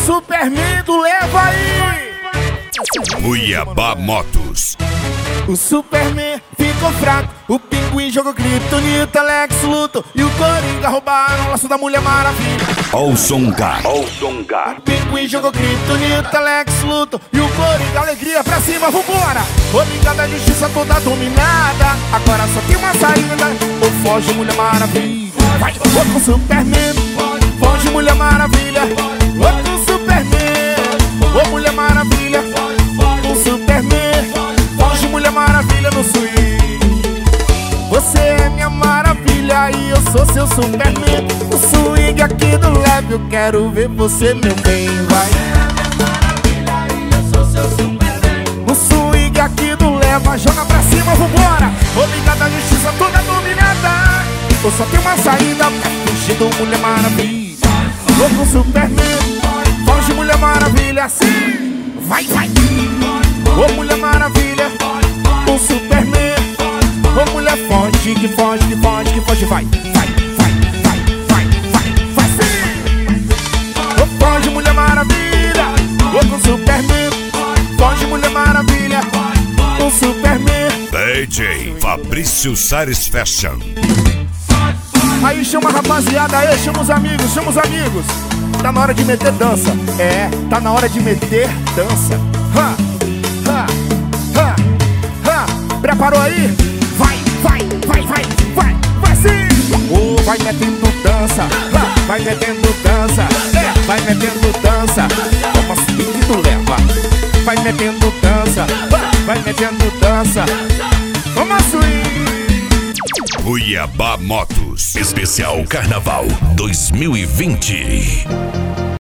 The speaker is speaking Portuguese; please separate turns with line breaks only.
Superman do Leva aí.
Cuiabá Motos.
O Superman ficou fraco, o Pinguim jogou Kryptonita, Lex luto e o Coringa roubaram o laço da Mulher Maravilha.
Olson Gar.
O Pinguim jogou Kryptonita, Lex luto e o Coringa, alegria pra cima, vambora. Obrigada, a justiça toda dominada, agora só tem uma saída, ou foge Mulher Maravilha. Vai, outro Superman, foge Mulher Maravilha. Outro Superman, ô Mulher Maravilha. O Superman, foge Mulher Maravilha no swing. Você é minha maravilha e eu sou seu Superman. O swing aqui do leve, eu quero ver você, meu bem, vai. No swing aqui do leva, joga pra cima, vambora. Obrigada, a justiça toda dominada, eu só tenho uma saída pra fugir do Mulher Maravilha. Louco Superman, foge Mulher Maravilha, assim. Vai, vai. Ô Mulher Maravilha, o Superman. Ô mulher, foge, que foge, que foge, que foge. Vai, vai, vai, vai, vai, vai, vai sim. Ô foge Mulher Maravilha, ô Superman. Foge Mulher Maravilha, o Superman.
DJ Fabrício Sares Fashion.
Aí chama a rapaziada, aí chama os amigos, chama os amigos. Tá na hora de meter dança, é, tá na hora de meter dança. Ha, ha, ha, ha. Preparou aí? Vai, vai, vai, vai, vai, vai sim! Oh, vai metendo dança, ha, vai metendo dança, é, vai metendo dança. Toma swing do leva, vai metendo dança, ha, vai metendo dança. Toma swing!
Cuiabá Motos. Especial Carnaval 2020.